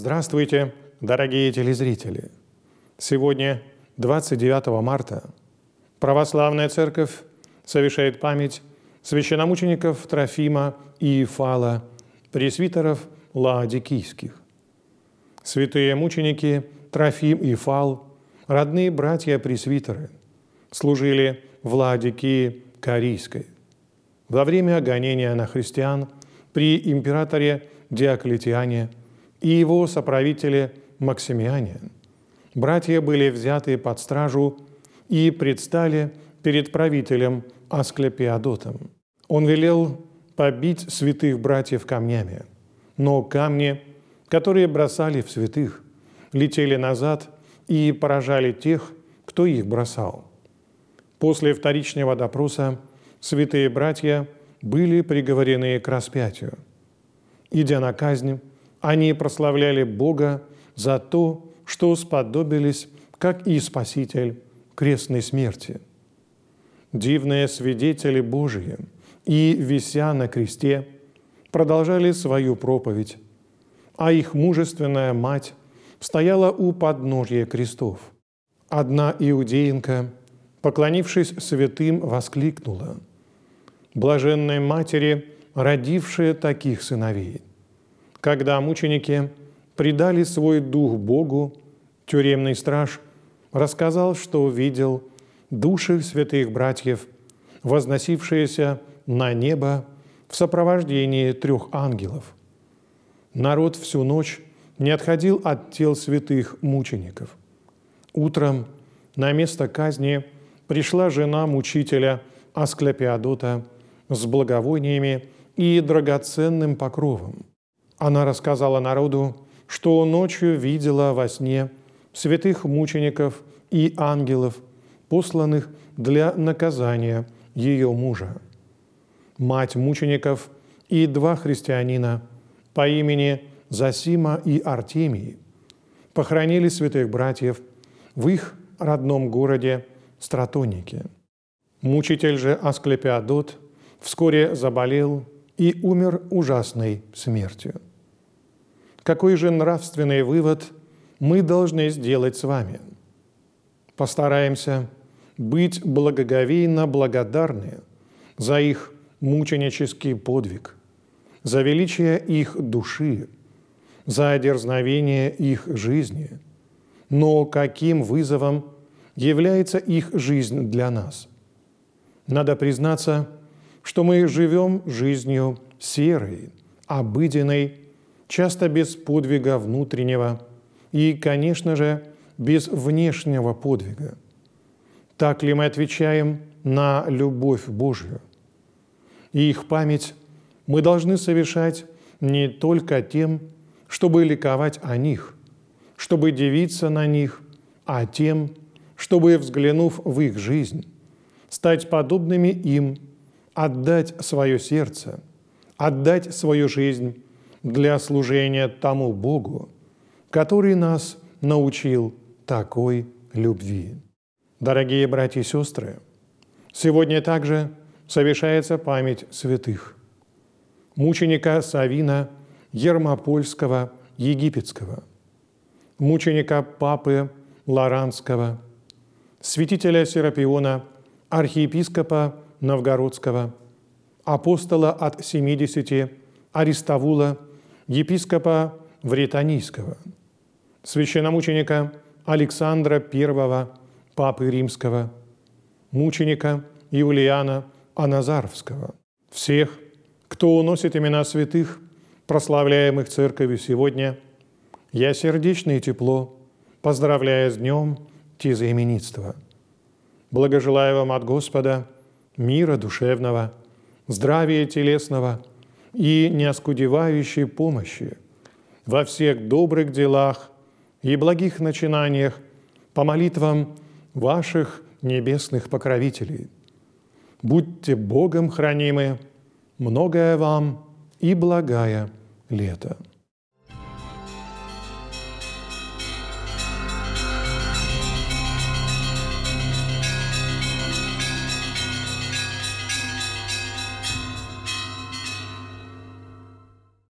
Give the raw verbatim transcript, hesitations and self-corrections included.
Здравствуйте, дорогие телезрители! Сегодня, двадцать девятого марта, Православная Церковь совершает память священномучеников Трофима и Ифала, пресвитеров лаодикийских. Святые мученики Трофим и Ифал, родные братья-пресвитеры, служили в Лаодикии Карийской. Во время гонения на христиан при императоре Диоклетиане и его соправителе Максимиане братья были взяты под стражу и предстали перед правителем Асклепиадотом. Он велел побить святых братьев камнями, но камни, которые бросали в святых, летели назад и поражали тех, кто их бросал. После вторичного допроса святые братья были приговорены к распятию. Идя на казнь, они прославляли Бога за то, что сподобились, как и Спаситель, крестной смерти. Дивные свидетели Божии и, вися на кресте, продолжали свою проповедь, а их мужественная мать стояла у подножия крестов. Одна иудеинка, поклонившись святым, воскликнула: «Блаженной матери, родившая таких сыновей!» Когда мученики предали свой дух Богу, тюремный страж рассказал, что видел души святых братьев, возносившиеся на небо в сопровождении трех ангелов. Народ всю ночь не отходил от тел святых мучеников. Утром на место казни пришла жена мучителя Асклепиадота с благовониями и драгоценным покровом. Она рассказала народу, что ночью видела во сне святых мучеников и ангелов, посланных для наказания ее мужа. Мать мучеников и два христианина по имени Зосима и Артемий похоронили святых братьев в их родном городе Стратонике. Мучитель же Асклепиадот вскоре заболел и умер ужасной смертью. Какой же нравственный вывод мы должны сделать с вами? Постараемся быть благоговейно благодарны за их мученический подвиг, за величие их души, за дерзновение их жизни. Но каким вызовом является их жизнь для нас? Надо признаться, что мы живем жизнью серой, обыденной, часто без подвига внутреннего и, конечно же, без внешнего подвига. Так ли мы отвечаем на любовь Божью? И их память мы должны совершать не только тем, чтобы ликовать о них, чтобы дивиться на них, а тем, чтобы, взглянув в их жизнь, стать подобными им, отдать свое сердце, отдать свою жизнь для служения тому Богу, который нас научил такой любви. Дорогие братья и сестры, сегодня также совершается память святых. Мученика Савина Ермопольского, Египетского, мученика Папы Лоранского, святителя Серапиона, архиепископа Новгородского, апостола от семидесяти Аристовула, епископа Вретанийского, священномученика Александра Первого, папы Римского, мученика Юлиана Аназарвского, всех, кто носит имена святых, прославляемых Церковью сегодня, я сердечно и тепло поздравляю с днем тезаименитства. Благожелаю вам от Господа мира душевного, здравия телесного и неоскудевающей помощи во всех добрых делах и благих начинаниях по молитвам ваших небесных покровителей. Будьте Богом хранимы, многое вам и благая лето.